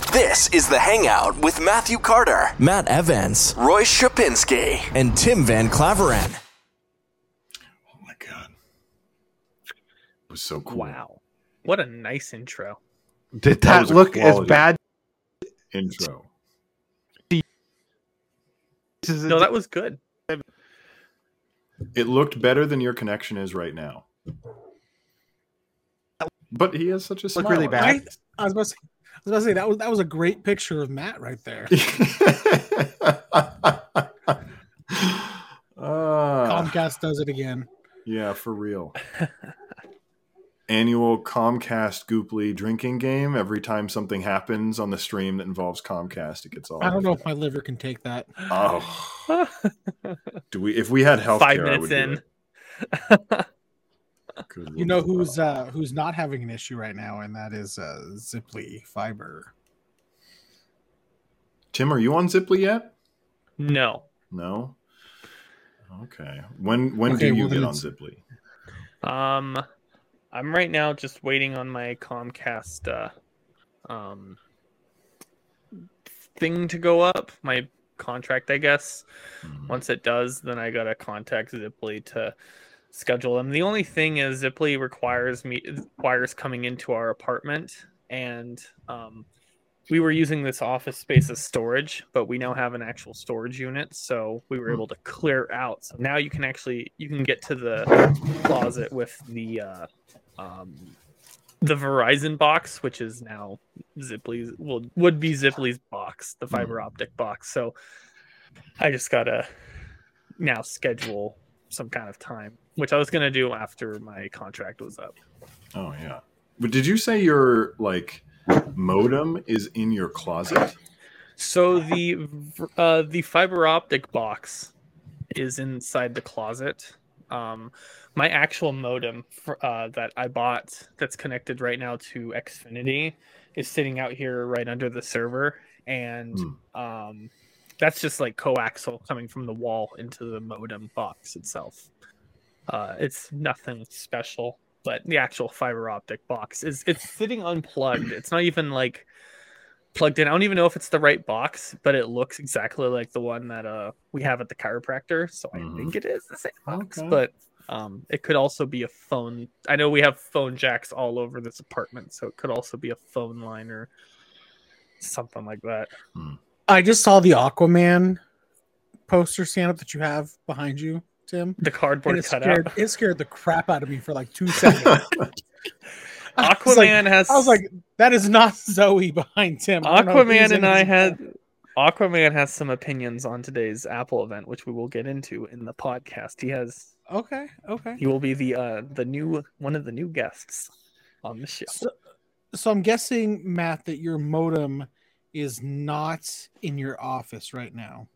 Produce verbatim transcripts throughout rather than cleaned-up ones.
This is The Hangout with Matthew Carter, Matt Evans, Roy Shapinski, and Tim Van Claveren. Oh my God. It was so cool. Wow. What a nice intro. Did That that, was a look as quality bad? Intro. No, that was good. It looked better than your connection is right now. But he has such a smile. Look really on bad. I, I was about to say, I was about to say that was that was a great picture of Matt right there. Ah, Comcast does it again. yeah, for real. Annual Comcast Gooply drinking game. Every time something happens on the stream that involves Comcast, it gets all. I don't know if my liver can take that. Oh, do we? If we had healthcare, Five I minutes would in. do it. Good You know Lord. who's uh, who's not having an issue right now, and that is uh, Ziply Fiber. Tim, are you on Ziply yet? No. No. Okay. When when Okay, do you well, then get on it's- Ziply? Um, I'm right now just waiting on my Comcast uh, um, thing to go up. My contract, I guess. Mhm. Once it does, then I gotta contact Ziply to schedule them. The only thing is Ziply requires me requires coming into our apartment, and um, we were using this office space as storage, but we now have an actual storage unit, so we were Hmm. able to clear out. So now you can actually you can get to the closet with the uh, um, the Verizon box, which is now Ziply's well would be Ziply's box, the fiber optic box. So I just gotta now schedule some kind of time, which I was gonna do after my contract was up. Oh yeah. But did you say your like modem is in your closet? So the uh, the fiber optic box is inside the closet. Um, my actual modem for, uh, that I bought that's connected right now to Xfinity is sitting out here right under the server, and Hmm. um, that's just like coaxial coming from the wall into the modem box itself. Uh, it's nothing special, but the actual fiber optic box is it's sitting unplugged. It's not even like plugged in. I don't even know if it's the right box, but it looks exactly like the one that uh we have at the chiropractor. So I Mhm. think it is the same box, Okay. but um it could also be a phone. I know we have phone jacks all over this apartment, so it could also be a phone line or something like that. I just saw the Aquaman poster stand up that you have behind you, Tim. The And cardboard it cutout. scared, it scared the crap out of me for like two seconds. I was like- Aquaman has I was like, that is not Zoe behind Tim. I don't know who's Aquaman in and I his- had Aquaman has some opinions on today's Apple event, which we will get into in the podcast. He has Okay, okay. he will be the uh the new one of the new guests on the show. So, so I'm guessing, Matt, that your modem is not in your office right now.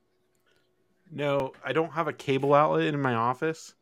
No, I don't have a cable outlet in my office.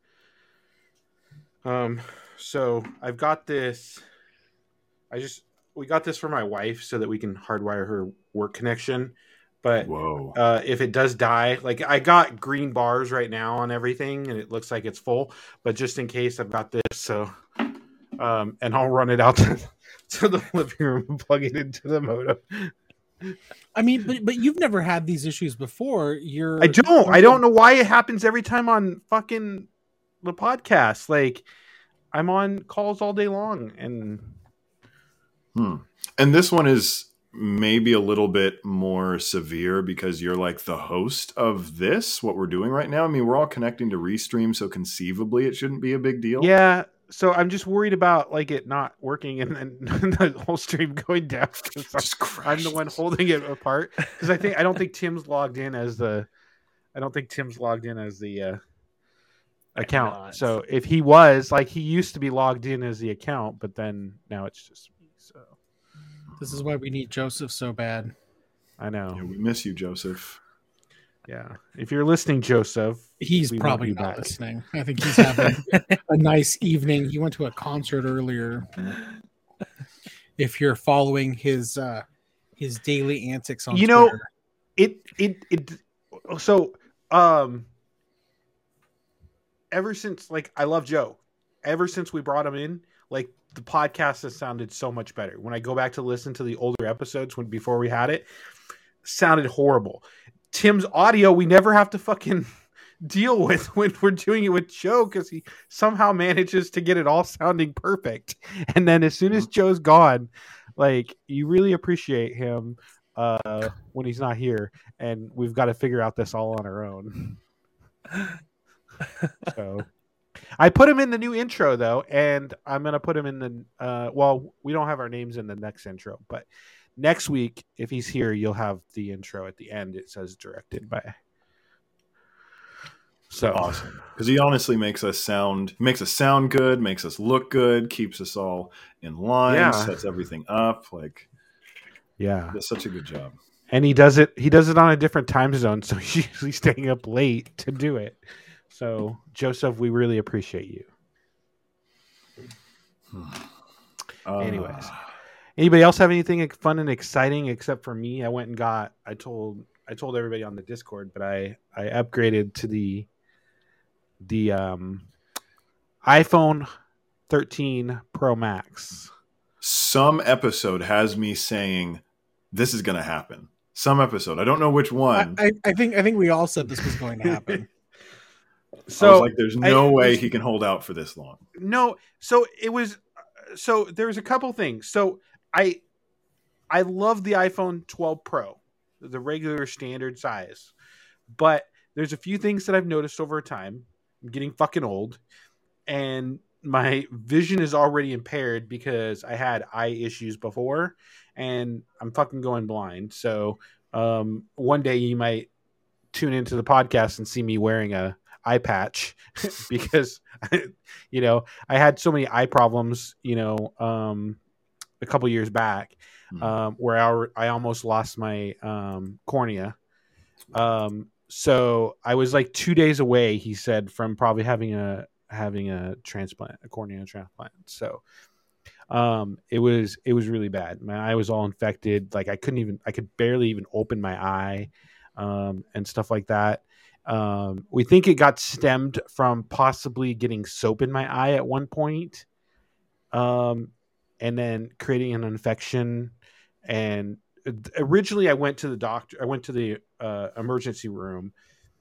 Um, so I've got this. I just we got this for my wife so that we can hardwire her work connection. But Whoa. uh, if it does die, like I got green bars right now on everything, and it looks like it's full. But just in case, I've got this. So, um, and I'll run it out to, to the living room and plug it into the modem. I mean, but but you've never had these issues before. You're I don't. I don't know why it happens every time on fucking the podcast. Like, I'm on calls all day long, and Hmm. And this one is maybe a little bit more severe because you're like the host of this, what we're doing right now. I mean, we're all connecting to Restream, so conceivably it shouldn't be a big deal. yeah. So I'm just worried about like it not working and then the whole stream going down. 'Cause Just I'm the one crashes. holding it apart because I think I don't think Tim's logged in as the. I don't think Tim's logged in as the uh, account. not. So if he was, like, he used to be logged in as the account, but then now it's just me. So This is why we need Joseph so bad. I know. Yeah, we miss you, Joseph. Yeah. If you're listening, Joseph, He's we want probably you not back. listening. I think he's having a nice evening. He went to a concert earlier. If you're following his uh his daily antics on You know, Twitter. it it it so um ever since, like, I love Joe. Ever since we brought him in, like, the podcast has sounded so much better. When I go back to listen to the older episodes when before we had it, sounded horrible. Tim's audio we never have to fucking deal with when we're doing it with Joe because he somehow manages to get it all sounding perfect. And then as soon as Joe's gone, like you really appreciate him uh, when he's not here, and we've got to figure out this all on our own. So I put him in the new intro though, and I'm gonna put him in the uh, well, we don't have our names in the next intro, but next week if he's here, you'll have the intro at the end. It says directed by. So awesome, because he honestly makes us sound makes us sound good, makes us look good, keeps us all in line, Yeah. sets everything up. Like, yeah, does such a good job. and he does it. He does it on a different time zone, so he's usually staying up late to do it. So Joseph, we really appreciate you. Uh, Anyways, anybody else have anything fun and exciting except for me? I went and got. I told. I told everybody on the Discord, but I I upgraded to the the um, iPhone thirteen Pro Max. some episode has me saying this is going to happen. Some episode, I don't know which one. I, I think I think we all said this was going to happen. So I was like, "There's no I, way he can hold out for this long." No, so it was. So there's a couple things. So I I love the iPhone twelve Pro, the regular standard size, but there's a few things that I've noticed over time. I'm getting fucking old, and my vision is already impaired because I had eye issues before, and I'm fucking going blind. So um, one day you might tune into the podcast and see me wearing a eye patch because you know I had so many eye problems, you know, um, a couple years back, Hmm. um, where I, I almost lost my um, cornea. Um, so I was like two days away, he said, from probably having a having a transplant, a cornea transplant. So um, it was it was really bad. My eye was all infected. Like I couldn't even I could barely even open my eye, um, and stuff like that. Um, we think it got stemmed from possibly getting soap in my eye at one point, um, and then creating an infection. And originally I went to the doctor, I went to the uh, emergency room.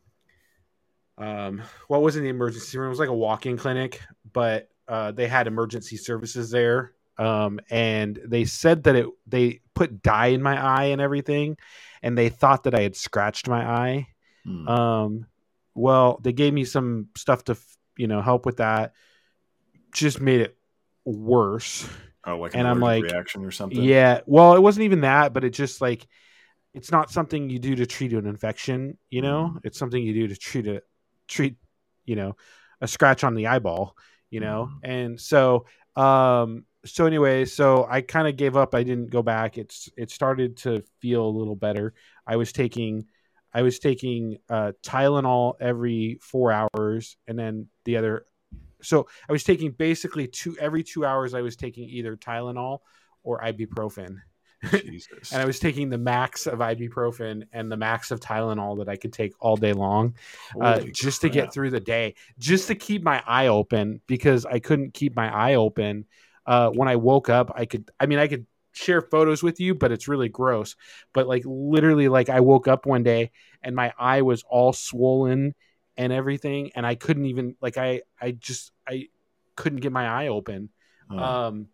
Um, what was in the emergency room? It was like a walk-in clinic, but uh, they had emergency services there. Um, and they said that it, they put dye in my eye and everything, and they thought that I had scratched my eye. Hmm. Um, well, they gave me some stuff to, you know, help with that. Just made it worse. Oh, like an and I'm allergic like, reaction or something. Yeah. Well, it wasn't even that, but it just like, it's not something you do to treat an infection, you know, Mm. it's something you do to treat a treat, you know, a scratch on the eyeball, you know? Mm. And so, um, so anyway, so I kind of gave up. I didn't go back. It's, it started to feel a little better. I was taking, I was taking, uh, Tylenol every four hours. And then the other, so I was taking basically two, every two hours, I was taking either Tylenol or ibuprofen. Jesus. And I was taking the max of ibuprofen and the max of Tylenol that I could take all day long, uh, Holy just to crap. get through the day, just to keep my eye open, because I couldn't keep my eye open. Uh, when I woke up, I could, I mean, I could share photos with you, but it's really gross. But like literally, like I woke up one day and my eye was all swollen and everything. And I couldn't even, like, I, I just, I couldn't get my eye open. Oh. Um,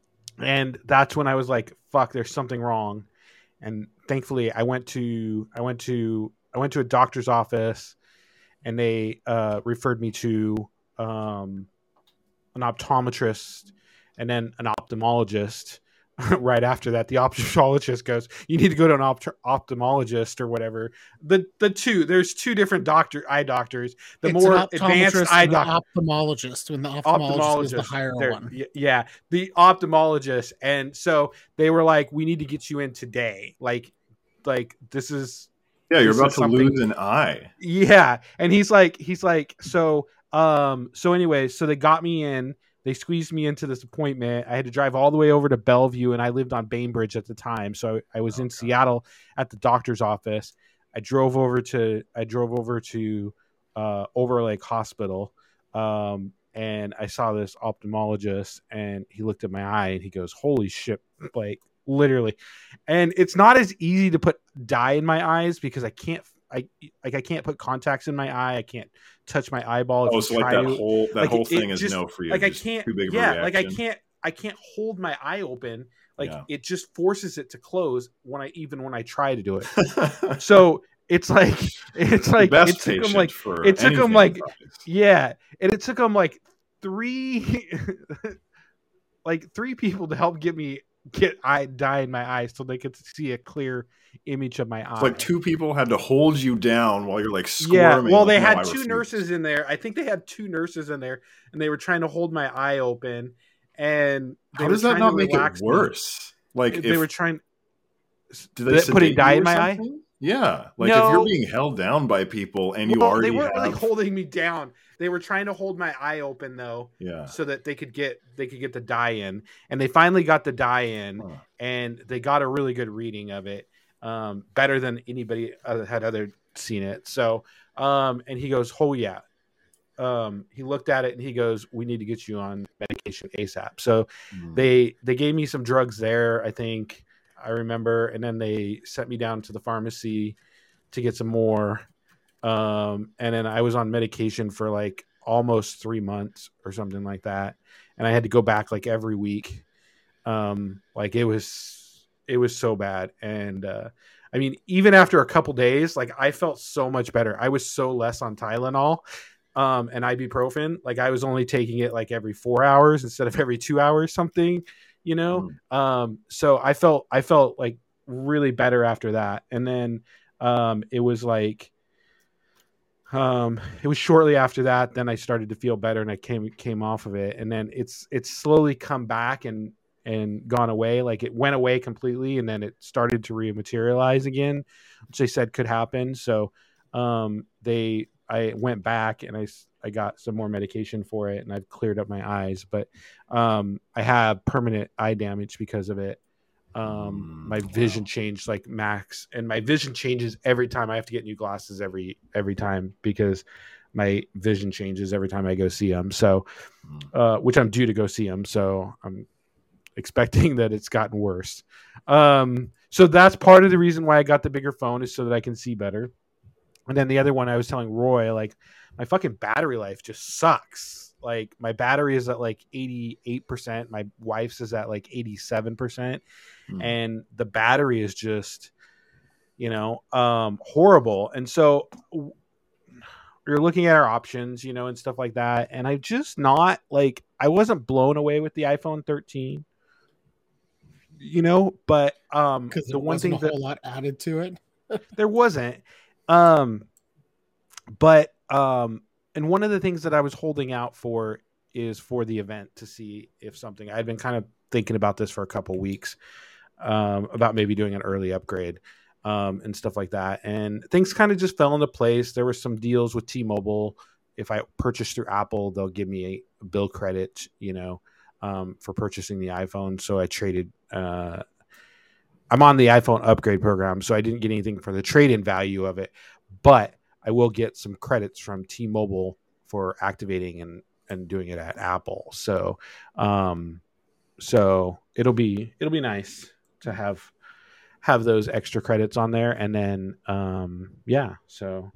and that's when I was like, fuck, there's something wrong. And thankfully I went to, I went to, I went to a doctor's office, and they uh, referred me to um, an optometrist and then an ophthalmologist. Right after that, the ophthalmologist goes, you need to go to an opt- ophthalmologist or whatever. The the two, there's two different doctor eye doctors. The It's more an advanced optometrist eye and an doctor. ophthalmologist. When the ophthalmologist is the higher They're- one. y- Yeah, the ophthalmologist. And so they were like, we need to get you in today. Like, like this is, Yeah, you're this about is to something- lose an eye. yeah. And he's like, he's like, so, um, so anyway, so they got me in, they squeezed me into this appointment. I had to drive all the way over to Bellevue, and I lived on Bainbridge at the time. So I was Oh, in God. Seattle at the doctor's office. I drove over to, I drove over to, uh, Overlake Hospital. Um, and I saw this ophthalmologist, and he looked at my eye and he goes, "Holy shit!" Like literally. And it's not as easy to put dye in my eyes because I can't. I like I can't put contacts in my eye. I can't touch my eyeball. If Oh, you so like try that to. whole that Like, whole it- thing it is just- no for you. Like I just can't. Too big of a Yeah, like I reaction. can't. I can't hold my eye open. Like Yeah. it just forces it to close when I even when I try to do it. So it's like it's like Best it took him patient like for it took him anything like with eyes. yeah, and it took him like three like three people to help get me get eye dye in my eyes so they could see a clear image of my eye. It's like two people had to hold you down while you're like Yeah, squirming. well, like, they "No, had I two refuse." nurses in there. I think they had two nurses in there, and they were trying to hold my eye open. And they How were does that trying not to make it relax me. worse? Like They if were trying. do they Th- sedate putting dye you in or my eye? something? Yeah, like if No. you're being held down by people and you Well, already they weren't have, really holding me down. They were trying to hold my eye open though, yeah, so that they could get they could get the dye in. And they finally got the dye in, Huh. and they got a really good reading of it, um, better than anybody other, had other seen it. So, um, and he goes, "Oh yeah." Um, he looked at it and he goes, "We need to get you on medication ASAP." So Hmm. they they gave me some drugs there, I think I remember, and then they sent me down to the pharmacy to get some more. Um, and then I was on medication for like almost three months or something like that, and I had to go back like every week. Um, like it was it was so bad, and uh, I mean, even after a couple days, like I felt so much better. I was so less on Tylenol. Um, and ibuprofen, like I was only taking it like every four hours instead of every two hours, something, you know? Um, so I felt, I felt like really better after that. And then, um, it was like, um, it was shortly after that, then I started to feel better and I came, came off of it. And then it's, it's slowly come back and, and gone away. Like it went away completely. And then it started to rematerialize again, which they said could happen. So, um, they, I went back and I, I got some more medication for it and I've cleared up my eyes, but um, I have permanent eye damage because of it. Um, Mm, my vision changed like max, and my vision changes every time I have to get new glasses every, every time because my vision changes every time I go see them. So, uh, which I'm due to go see them. So I'm expecting that it's gotten worse. Um, so that's part of the reason why I got the bigger phone is so that I can see better. And then the other one, I was telling Roy, like my fucking battery life just sucks. Like my battery is at like eighty-eight percent. My wife's is at like eighty-seven percent. Hmm. And the battery is just, you know, um, horrible. And so w- we're looking at our options, you know, and stuff like that. And I just not like, I wasn't blown away with the iPhone thirteen, you know, but um, Because the there one wasn't thing a that whole lot added to it. there wasn't. Um, but um, and one of the things that I was holding out for is for the event to see if something. I'd been kind of thinking about this for a couple weeks, um, about maybe doing an early upgrade, um, and stuff like that. And things kind of just fell into place. There were some deals with T-Mobile. If I purchase through Apple, they'll give me a bill credit, you know, um, for purchasing the iPhone. So I traded. Uh, I'm on the iPhone upgrade program, so I didn't get anything for the trade-in value of it, but I will get some credits from T-Mobile for activating and, and doing it at Apple. So, um, so it'll be it'll be nice to have have those extra credits on there, and then um, yeah, so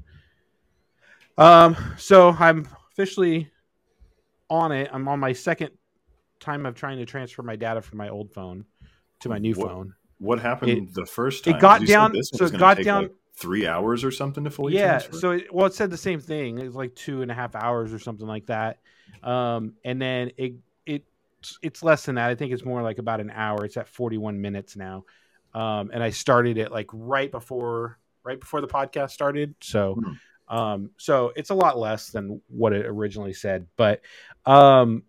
um, so I'm officially on it. I'm on my second time of trying to transfer my data from my old phone to my new What- phone. What happened It- the first it time? got 'Cause you said down- This one so was it gonna got take, down- like, three hours or something to fully Yeah, transfer. so it, well, it said the same thing. It was like two and a half hours or something like that. Um, and then it it it's less than that. I think it's more like about an hour. It's at forty-one minutes now. Um, and I started it like right before right before the podcast started. So Hmm. um, so it's a lot less than what it originally said. But um,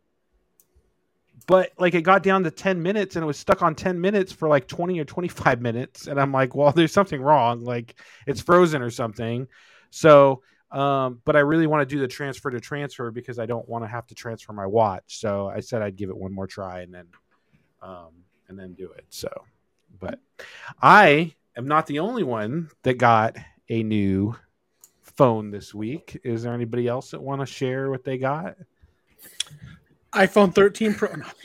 but like it got down to ten minutes and it was stuck on ten minutes for like twenty or twenty-five minutes. And I'm like, well, there's something wrong. Like it's frozen or something. So, um, but I really want to do the transfer to transfer because I don't want to have to transfer my watch. So I said I'd give it one more try and then, um, and then do it. So, but I am not the only one that got a new phone this week. Is there anybody else that want to share what they got? iPhone thirteen Pro. No.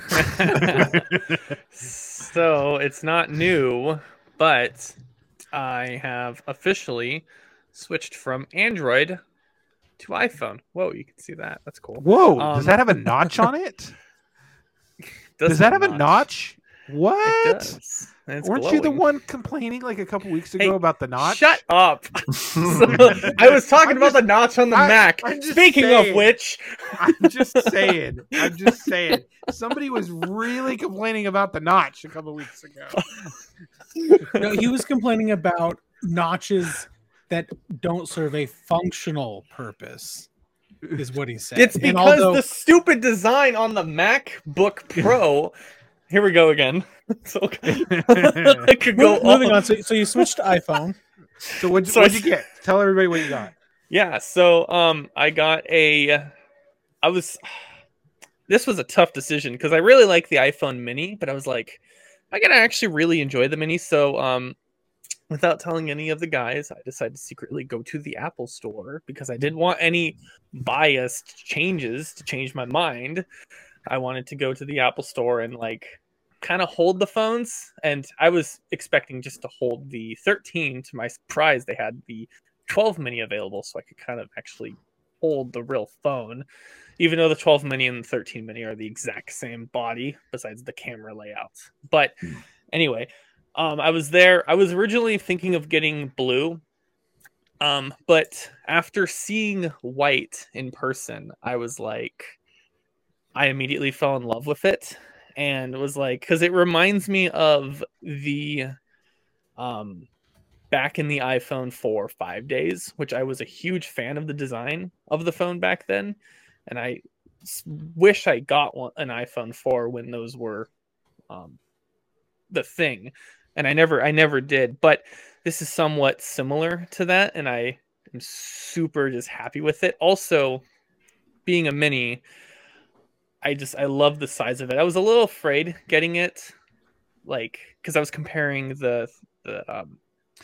So it's not new, but I have officially switched from Android to iPhone. Whoa, you can see that. That's cool. Whoa, Um, does that have a notch on it? Does, Does that have a notch? It What? does. And it's Weren't you the glowing. one complaining like a couple weeks ago Hey, about the notch? Shut up. So, I was talking I'm about just- the notch on the I- Mac. I'm just Speaking saying. of which, I'm just saying. I'm just saying. Somebody was really complaining about the notch a couple weeks ago. No, he was complaining about notches that don't serve a functional purpose, is what he said. it's And because although- the stupid design on the MacBook Pro. Here we go again. So I could go Mo- moving all- on. So, so you switched to iPhone. So what'd, So what'd I- you get? Tell everybody what you got. Yeah, so um I got a I was this was a tough decision because I really like the iPhone mini, but I was like, I gotta actually really enjoy the mini. So um without telling any of the guys, I decided to secretly go to the Apple store because I didn't want any biased changes to change my mind. I wanted to go to the Apple store and like kind of hold the phones, and I was expecting just to hold the thirteen. To my surprise, they had the twelve mini available, so I could kind of actually hold the real phone, even though the twelve mini and the thirteen mini are the exact same body besides the camera layout. But anyway, um, I was there. I was originally thinking of getting blue, um, but after seeing white in person, I was like, I immediately fell in love with it. And was like, because it reminds me of the um back in the iPhone four five days, which I was a huge fan of the design of the phone back then, and I s- wish I got one, an iPhone four when those were um the thing, and I never I never did. But this is somewhat similar to that, and I am super just happy with it. Also, being a mini, I just I love the size of it. I was a little afraid getting it, like because I was comparing the the um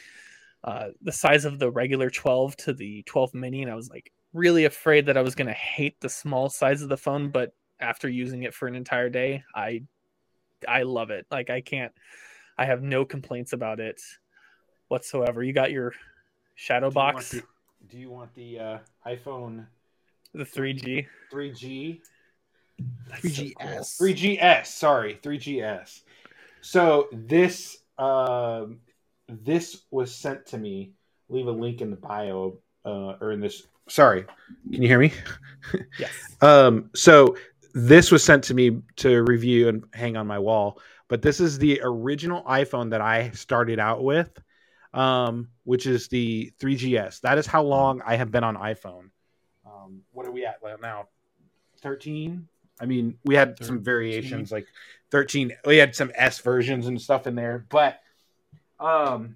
uh the size of the regular twelve to the twelve mini, and I was like really afraid that I was gonna hate the small size of the phone. But after using it for an entire day, I I love it. Like I can't, I have no complaints about it whatsoever. You got your shadow box, Do you want the, do you want the uh, iPhone the three G. three G? three G S. three G S, sorry, three G S. So this um, this was sent to me. Leave a link in the bio uh, or in this. Sorry, can you hear me? Yes. Um, so this was sent to me to review and hang on my wall. But this is the original iPhone that I started out with, um, which is the three G S. That is how long I have been on iPhone. Um, what are we at now? thirteen? I mean, we had some variations like thirteen. We had some S versions and stuff in there, but um,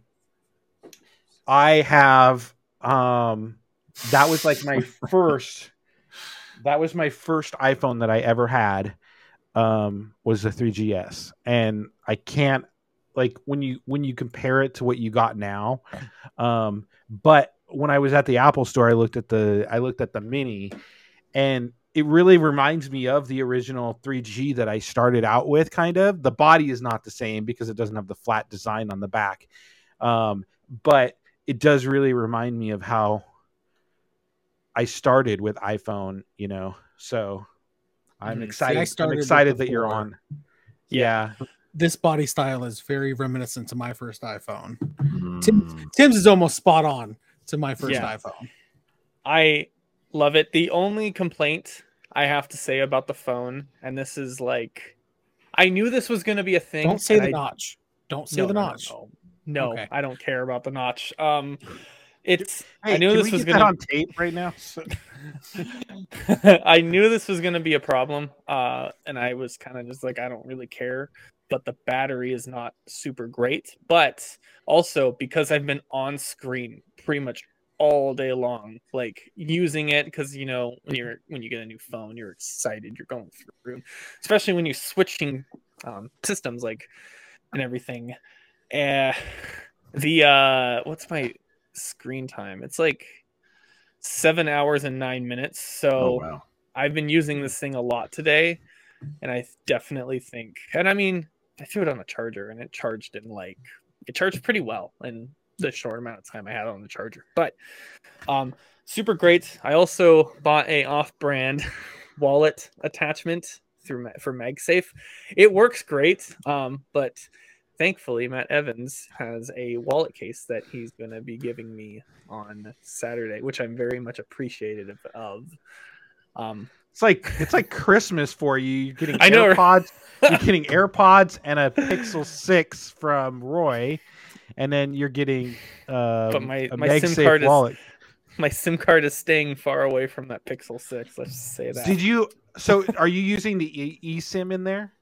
I have um, that was like my first. That was my first iPhone that I ever had. Um, was the three G S, and I can't like when you when you compare it to what you got now. Um, but when I was at the Apple store, I looked at the I looked at the mini, and it really reminds me of the original three G that I started out with. Kind of the body is not the same because it doesn't have the flat design on the back, um, but it does really remind me of how I started with iPhone. You know, so I'm Mhm. excited. See, I I'm started with excited the that you're four. on. Yeah, This body style is very reminiscent to my first iPhone. Mm. Tim, Tim's is almost spot on to my first Yeah. iPhone. I love it. The only complaint I have to say about the phone, and this is like, I knew this was going to be a thing. Don't say and the I, notch. Don't say no, the no, no, notch. No, no, Okay. I don't care about the notch. Um, it's. hey, I knew can this we was get going that to on tape right now. So- I knew this was going to be a problem, uh, and I was kind of just like, I don't really care. But the battery is not super great. But also because I've been on screen pretty much all day long, like using it, because you know when you're when you get a new phone, you're excited, you're going through, especially when you're switching um, systems, like and everything. Uh, the uh, what's my screen time? It's like seven hours and nine minutes. So. Oh wow. I've been using this thing a lot today, and I definitely think, and I mean, I threw it on the charger, and it charged in like it charged pretty well in the short amount of time I had on the charger. But um, super great. I also bought a off-brand wallet attachment through for MagSafe. It works great, um, but thankfully Matt Evans has a wallet case that he's going to be giving me on Saturday, which I'm very much appreciative of. Um, it's like it's like Christmas for you. You're getting I know, AirPods. You're getting AirPods and a Pixel six from Roy, and then you're getting uh, but my a my SIM MagSafe card wallet. is my SIM card is staying far away from that Pixel six. Let's just say that. Did you? So, are you using the e- eSIM in there?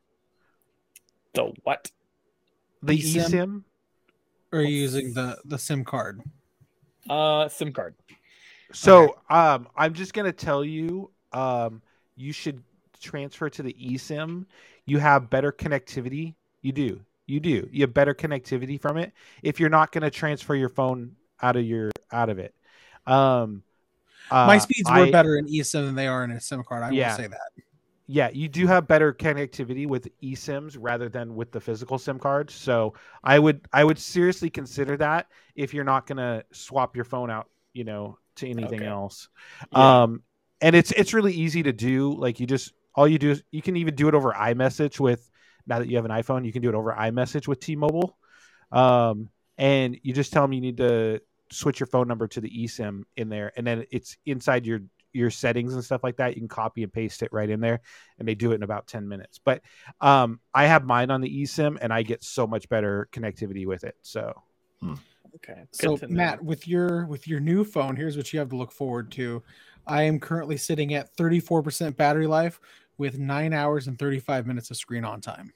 The what? The eSIM? eSIM? Or are you using the the SIM card? Uh, SIM card. So, okay. um, I'm just gonna tell you, um, you should transfer to the eSIM. You have better connectivity. You do. You do. You have better connectivity from it. If you're not gonna transfer your phone out of your out of it. Um, uh, My speeds were I, better in eSIM than they are in a SIM card. I yeah. will say that. Yeah, you do have better connectivity with eSIMs rather than with the physical SIM cards. So I would I would seriously consider that if you're not gonna swap your phone out, you know, to anything okay. else. Yeah. Um, and it's it's really easy to do. Like you just all you do is you can even do it over iMessage with now that you have an iPhone, you can do it over iMessage with T-Mobile. Um, and you just tell them you need to switch your phone number to the eSIM in there, and then it's inside your your settings and stuff like that. You can copy and paste it right in there, and they do it in about ten minutes. But um, I have mine on the eSIM, and I get so much better connectivity with it. So, hmm. okay. So Matt, with your with your new phone, here's what you have to look forward to. I am currently sitting at thirty-four percent battery life with nine hours and thirty-five minutes of screen on time.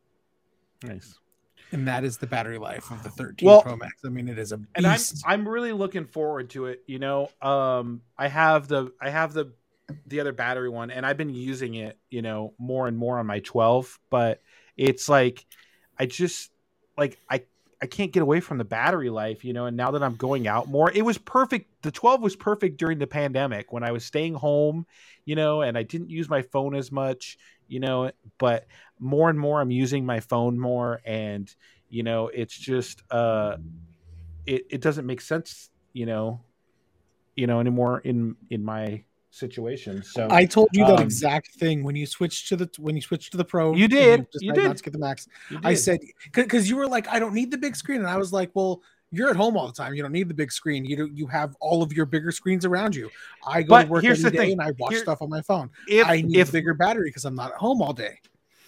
Nice. And that is the battery life of the thirteen well, Pro Max. I mean, it is a beast. And I'm I'm really looking forward to it. You know, um, I have the I have the the other battery one, and I've been using it, you know, more and more on my twelve. But it's like I just like I I can't get away from the battery life, you know. And now that I'm going out more, it was perfect. The twelve was perfect during the pandemic when I was staying home, you know, and I didn't use my phone as much, you know. But more and more, I'm using my phone more, and you know, it's just uh, it it doesn't make sense, you know, you know, anymore in in my situation. So I told you that um, exact thing when you switched to the when you switched to the Pro. You did. You, you did. Not to get the Max. I said because you were like, I don't need the big screen, and I was like, well, you're at home all the time. You don't need the big screen. You do, you have all of your bigger screens around you. I go but to work here's every the day thing. and I watch Here, stuff on my phone. If, I need if, a bigger battery because I'm not at home all day.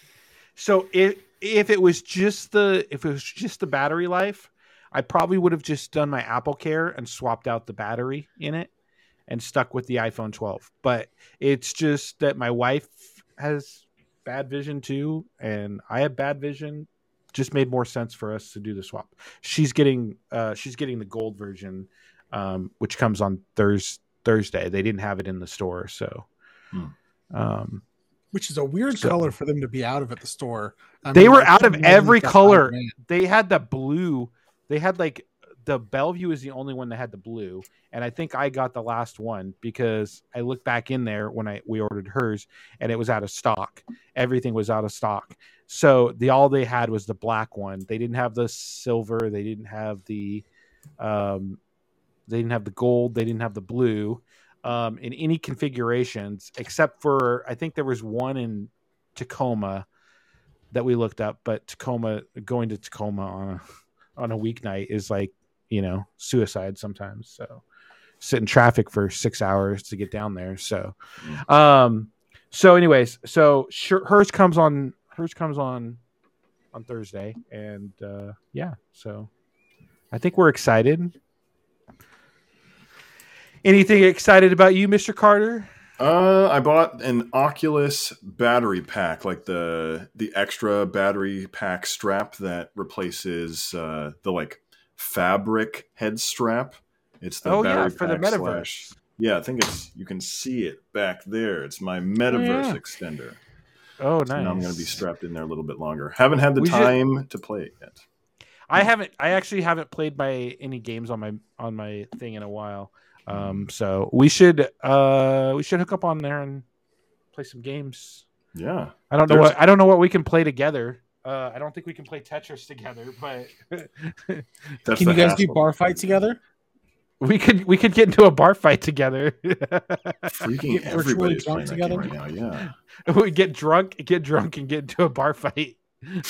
So if if it was just the if it was just the battery life, I probably would have just done my Apple Care and swapped out the battery in it and stuck with the iPhone twelve. But it's just that my wife has bad vision too, and I have bad vision. Just made more sense for us to do the swap. She's getting uh, she's getting the gold version, um, which comes on Thurs Thursday. They didn't have it in the store, so. Hmm. Um, Which is a weird so, color for them to be out of at the store. I they mean, were I out of can't imagine every if that's color. Iron Man. They had the blue. They had like the Bellevue is the only one that had the blue, and I think I got the last one because I looked back in there when I we ordered hers, and it was out of stock. Everything was out of stock. So the all they had was the black one. They didn't have the silver. They didn't have the, um, they didn't have the gold. They didn't have the blue, um, in any configurations except for I think there was one in Tacoma that we looked up, but Tacoma going to Tacoma on a on a weeknight is like, you know, suicide sometimes. So sit in traffic for six hours to get down there. So, um, so anyways, so sure, hers comes on hers comes on on Thursday, and uh, yeah, so I think we're excited. Anything excited about you, Mister Carter? Uh, I bought an Oculus battery pack, like the the extra battery pack strap that replaces uh, the like fabric head strap. It's the oh battery yeah, for the pack metaverse. slash- yeah, I think it's you can see it back there. It's my metaverse oh, yeah. extender. Oh, nice. So now I'm going to be strapped in there a little bit longer. Haven't had the We should- time to play it yet. I haven't. I actually haven't played my any games on my on my thing in a while. Um, so we should uh we should hook up on there and play some games. Yeah. I don't know There's- what I don't know what we can play together. Uh, I don't think we can play Tetris together, but That's Can the you guys do hassle. bar fights together? we could we could get into a bar fight together. Freaking Get virtually everybody's drunk playing that game together? right now. we get drunk, get drunk, and get into a bar fight. Yeah.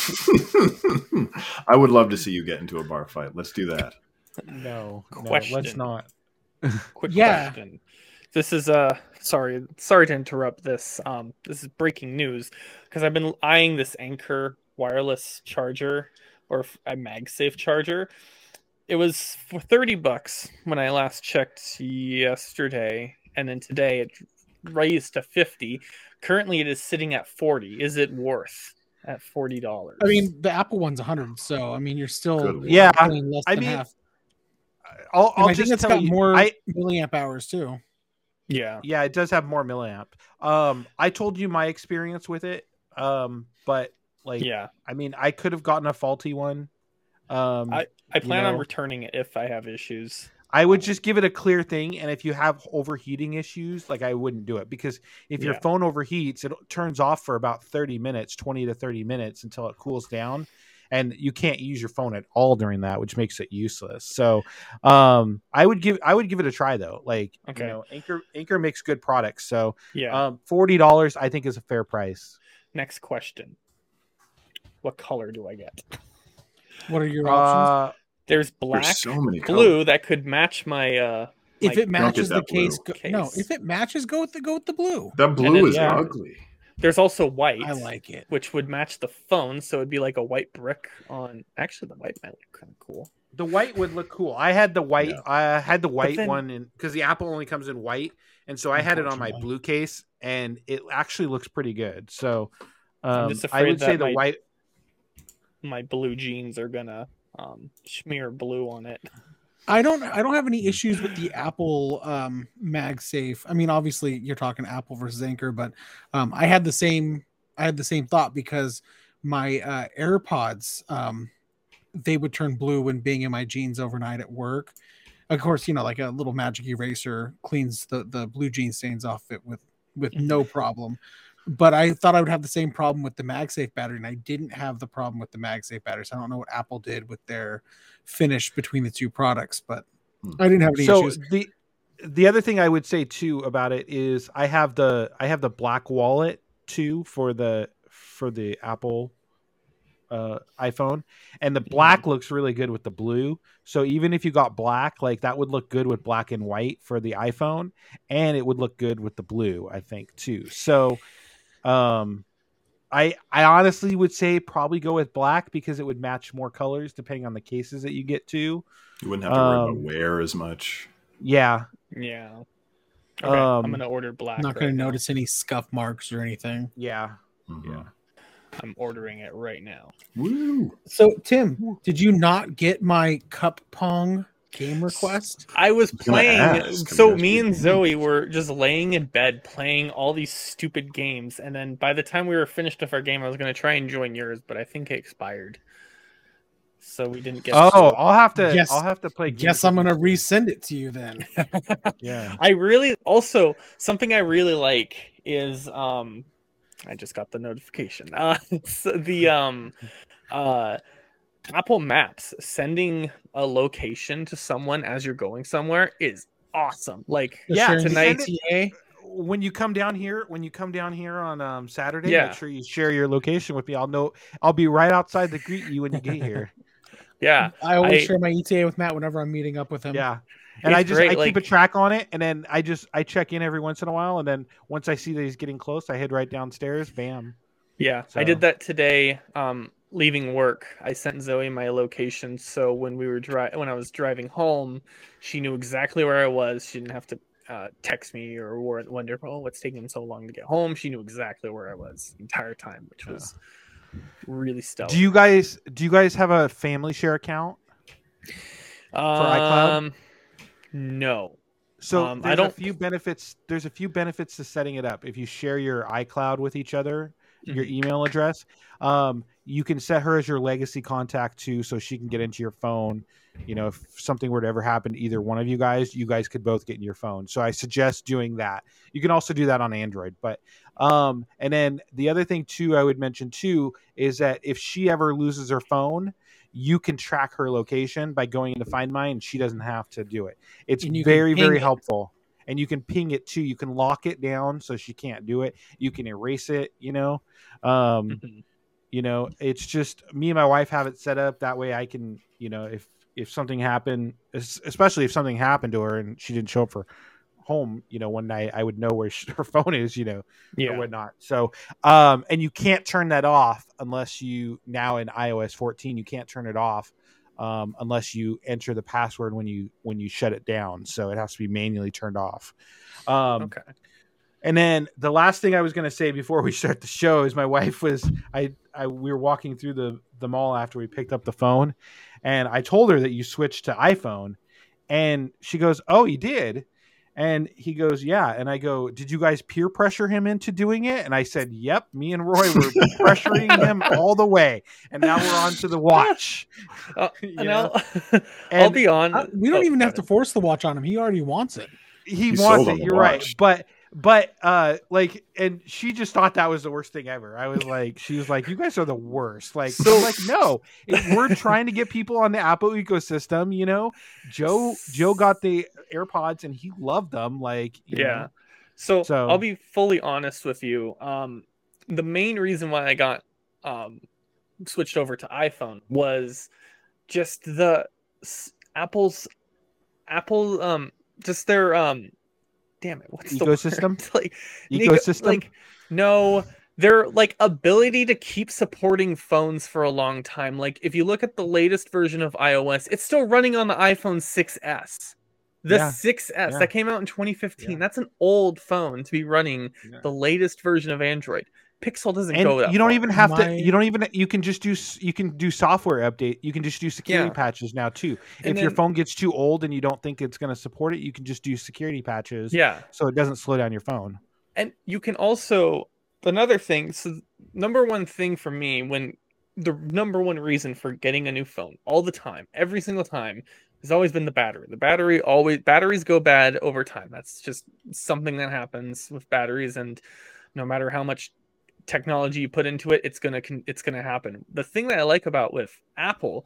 I would love to see you get into a bar fight. Let's do that. No, no, Question. let's not. Quick Yeah. question. This is uh sorry sorry to interrupt this. Um this is breaking news because I've been eyeing this Anchor wireless charger or a MagSafe charger. It was for thirty bucks when I last checked yesterday, and then today it raised to fifty. Currently it is sitting at forty. Is it worth at forty dollars? I mean, the Apple one's one hundred, so I mean, you're still Good lord. Yeah, paying less I than mean, half. I'll, And I'll I think just it's tell got you. more I, milliamp hours too. yeah. yeah, it does have more milliamp. Um, I told you my experience with it. Um, but like, Yeah. I mean, I could have gotten a faulty one. Um, I, I you plan on know. returning it if I have issues. I would just give it a clear thing, and if you have overheating issues, like I wouldn't do it because if your Yeah. phone overheats, it turns off for about thirty minutes, twenty to thirty minutes until it cools down, and you can't use your phone at all during that, which makes it useless. So, um, I would give I would give it a try though. Like, Okay. you know, Anchor Anchor makes good products, so Yeah. um, forty dollars I think is a fair price. Next question. What color do I get? What are your options? Uh, There's black, There's so many blue colors. that could match my uh If my- it matches get the that blue case, go, no. case. If it matches, go with the go with the blue. That blue then- is yeah. ugly. There's also white. I like it. Which would match the phone, so it'd be like a white brick on. Actually, the white might look kind of cool. the white would look cool. I had the white. Yeah. I had the white then- one, and because the Apple only comes in white, and so I had it on my Unfortunately. blue case, and it actually looks pretty good. So I'm um, just I afraid would say that the my- white. My blue jeans are gonna um, smear blue on it. I don't I don't have any issues with the Apple um MagSafe. I mean, obviously you're talking Apple versus Anchor, but um I had the same I had the same thought because my uh AirPods um they would turn blue when being in my jeans overnight at work. Of course, you know, like a little magic eraser cleans the the blue jean stains off it with with no problem. But I thought I would have the same problem with the MagSafe battery, and I didn't have the problem with the MagSafe battery. So I don't know what Apple did with their finish between the two products, but I didn't have any So issues. the the other thing I would say too about it is I have the I have the black wallet too for the for the Apple uh, iPhone, and the black looks really good with the blue. So even if you got black, like that would look good with black and white for the iPhone, and it would look good with the blue, I think too. So, um, I I honestly would say probably go with black because it would match more colors depending on the cases that you get to. You wouldn't have to worry Um, about wear as much. Yeah, Yeah. Okay, Um, I'm gonna order black. I'm not right going to now. notice any scuff marks or anything. yeah. Mhm. Yeah. I'm ordering it right now. Woo! So, Tim, did you not get my Cup Pong game request? I was gonna playing. ask, so I mean, me and that's- Zoe were just laying in bed playing all these stupid games, and then by the time we were finished with our game, I was gonna try and join yours, but I think it expired, so we didn't get. Oh, to- I'll have to. Yes. I'll have to play. Guess games I'm with going to you. resend it to you then. Yeah. I really also something I really like is um, I just got the notification. Uh, it's the um, uh. Apple Maps sending a location to someone as you're going somewhere is awesome. Like Yeah, Sharing tonight- the E T A. When you come down here, when you come down here on um, Saturday, Yeah. make sure you share your location with me. I'll know. I'll be right outside to greet you when you get here. Yeah, I always I- share my E T A with Matt whenever I'm meeting up with him. Yeah. And He's I just great, I like- keep a track on it, and then I just I check in every once in a while, and then once I see that he's getting close, I head right downstairs. Bam. yeah. I So- did that today. Um, leaving work, I sent Zoe my location, so when we were dri- when I was driving home, she knew exactly where I was. She didn't have to uh, text me or wor- wonder, oh, what's taking him so long to get home. She knew exactly where I was the entire time, which was really stellar. Do you guys do you guys have a family share account? iCloud? Um, no. So Um, I there's don't- a few benefits. There's a few benefits to setting it up. If you share your iCloud with each other, your email address. Um, you can set her as your legacy contact too, so she can get into your phone. You know, if something were to ever happen to either one of you guys, you guys could both get in your phone. So I suggest doing that. You can also do that on Android. But um, and then the other thing too, I would mention too, is that if she ever loses her phone, you can track her location by going into Find My, and she doesn't have to do it. It's very, very it. helpful. And you can ping it too. You can lock it down so she can't do it. You can erase it, you know. Um, you know, it's just me and my wife have it set up that way. I can, you know, if if something happened, especially if something happened to her and she didn't show up for home, you know, one night, I would know where she, her phone is, you know, yeah. or whatnot. So, um, and you can't turn that off unless you now in i O S fourteen, you can't turn it off um, unless you enter the password when you when you shut it down. So it has to be manually turned off. Um, okay. And then the last thing I was going to say before we start the show is my wife was I, I we were walking through the the mall after we picked up the phone, and I told her that you switched to iPhone, and she goes, "Oh, you did?" And he goes, "Yeah." And I go, "Did you guys peer pressure him into doing it?" And I said, "Yep, me and Roy were pressuring him all the way." And now we're on to the watch. Uh, and I'll, I'll be on. I, we don't oh, even have to force the watch on him. He already wants it. He, he wants it. You're watch. right. But But uh like, and she just thought that was the worst thing ever. I was like, she was like, "You guys are the worst." Like, so I'm like, no, it, we're trying to get people on the Apple ecosystem. You know, Joe Joe got the AirPods and he loved them. Like, you yeah. know. So, so I'll be fully honest with you. Um, the main reason why I got um switched over to iPhone was just the Apple's Apple um just their um. Damn it! What's ecosystem? The word? like ecosystem? Like no, their like ability to keep supporting phones for a long time. Like if you look at the latest version of iOS, it's still running on the iPhone six S. The yeah. six S yeah. that came out in twenty fifteen. Yeah. That's an old phone to be running yeah. the latest version of Android. Pixel doesn't and go that you don't far. even have My... to you don't even you can just do you can do software update. You can just do security yeah. patches now too. And if then, your phone gets too old and you don't think it's going to support it, you can just do security patches. Yeah. So it doesn't slow down your phone. And you can also, another thing, so number one thing for me, when the number one reason for getting a new phone all the time, every single time, has always been the battery. The battery always batteries go bad over time. That's just something that happens with batteries, and no matter how much technology you put into it, it's gonna it's gonna happen. The thing that I like about with Apple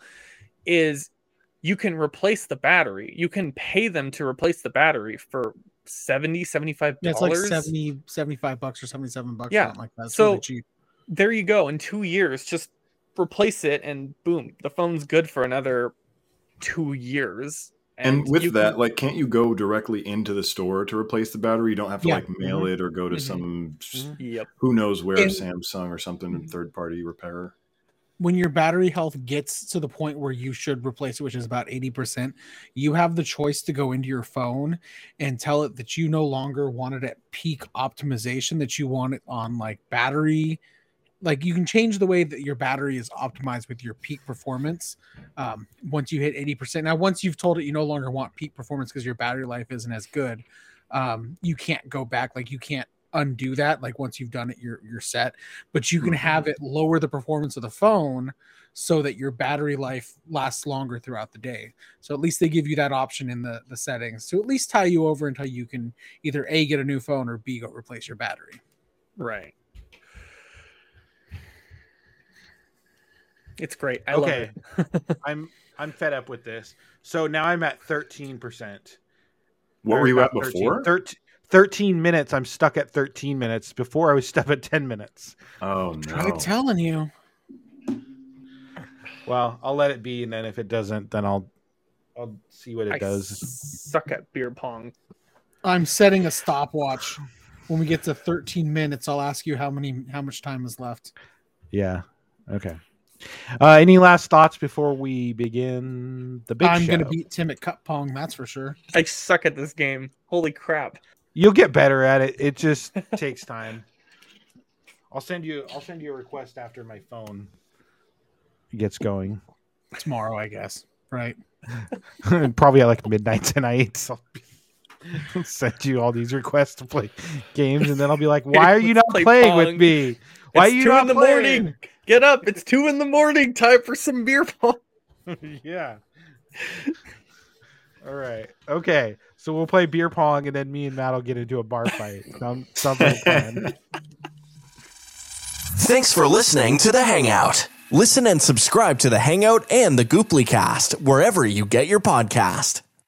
is you can replace the battery. You can pay them to replace the battery for seventy, seventy-five dollars. Yeah, it's like seventy, seventy-five bucks or seventy-seven bucks. Yeah, something like that. It's so really cheap. There you go. In two years, just replace it, and boom, the phone's good for another two years. And, and with that, can, like, can't you go directly into the store to replace the battery? You don't have to yeah. like mail mm-hmm. it or go to mm-hmm. some yep. who knows where, and, Samsung or something, third party repairer. When your battery health gets to the point where you should replace it, which is about eighty percent, you have the choice to go into your phone and tell it that you no longer want it at peak optimization, that you want it on like battery. Like you can change the way that your battery is optimized with your peak performance um, once you hit eighty percent. Now, once you've told it you no longer want peak performance because your battery life isn't as good, um, you can't go back. Like you can't undo that. Like once you've done it, you're, you're set. But you can have it lower the performance of the phone so that your battery life lasts longer throughout the day. So at least they give you that option in the, the settings to at least tie you over until you can either A, get a new phone, or B, go replace your battery. Right. It's great. I okay. love it. I'm I'm fed up with this. So now I'm at thirteen percent. What were you at before? thirteen, thirteen minutes. I'm stuck at thirteen minutes. Before I was stuck at ten minutes. Oh no. I'm telling you. Well, I'll let it be, and then if it doesn't, then I'll I'll see what it I does. Suck at beer pong. I'm setting a stopwatch. When we get to thirteen minutes, I'll ask you how many how much time is left. Yeah. Okay. Uh, any last thoughts before we begin the big I'm show? going to beat Tim at Cup Pong, that's for sure. I suck at this game. Holy crap. You'll get better at it. It just takes time. I'll send you I'll send you a request after my phone gets going. Tomorrow, I guess. Right. Probably at like midnight tonight. So send you all these requests to play games, and then I'll be like, "Why are you not Play playing Pong. with me? Why It's are you two not in the playing?" morning. Get up! It's two in the morning. Time for some beer pong. Yeah. All right. Okay. So we'll play beer pong, and then me and Matt will get into a bar fight. Sounds sounds like a plan. Thanks for listening to The Hangout. Listen and subscribe to The Hangout and The Gooply Cast wherever you get your podcast.